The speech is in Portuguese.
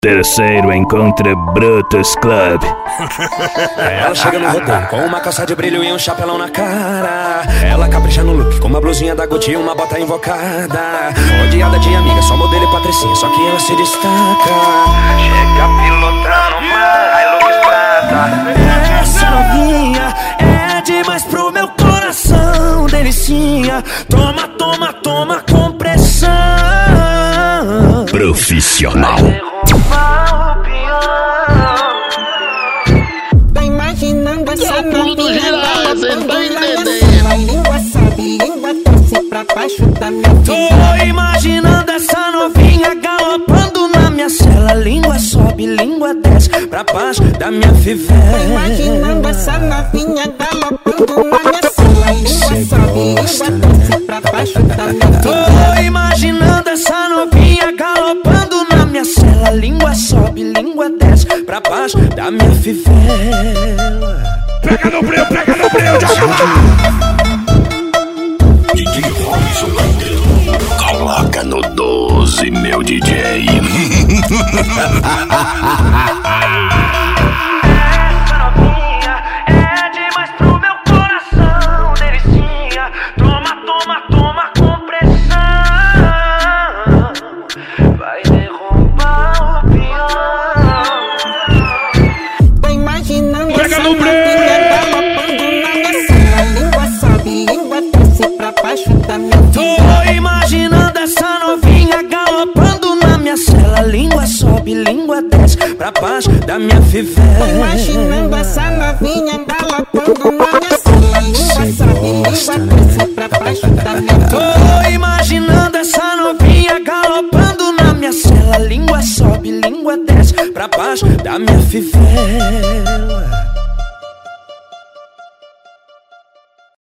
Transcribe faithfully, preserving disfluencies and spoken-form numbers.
Terceiro encontro Brutus Club. Ela chega no rodeio com uma calça de brilho e um chapelão na cara. Ela capricha no look com uma blusinha da Gucci e uma bota invocada. Odiada de amiga, só modelo e patricinha, só que ela se destaca. Chega pilotando uma Hilux prata. Essa novinha é demais pro meu coração, delicinha. Toma, toma, toma com pressão. Profissional. Tô imaginando essa novinha galopando na minha cela. Língua sobe, língua desce pra baixo da minha vida. Tô imaginando essa novinha galopando na minha cela. Língua sobe, língua desce pra baixo da minha fivela. Tô imaginando essa novinha galopando na minha cela. Língua sobe, língua desce pra baixo da minha vida. Tô imaginando essa novinha galopando na minha cela. Língua sobe, língua desce pra baixo da minha fivela. Pega no breu, pega no breu, D J Robson, coloca no doze, meu D J. Essa novinha é demais pro meu coração, delicinha. Toma, toma, toma com pressão. Vai derrubar o peão. Tô imaginando essa novinha galopando na minha cela. Língua sobe, língua desce pra baixo da minha vida. Tô imaginando essa novinha galopando na minha cela. Língua sobe, língua desce pra baixo da minha fivela. Tô imaginando essa novinha galopando na minha cela. Língua sobe, língua desce pra baixo da minha vida. Tô imaginando essa novinha galopando na minha cela. Língua sobe, língua desce pra baixo da minha fivela.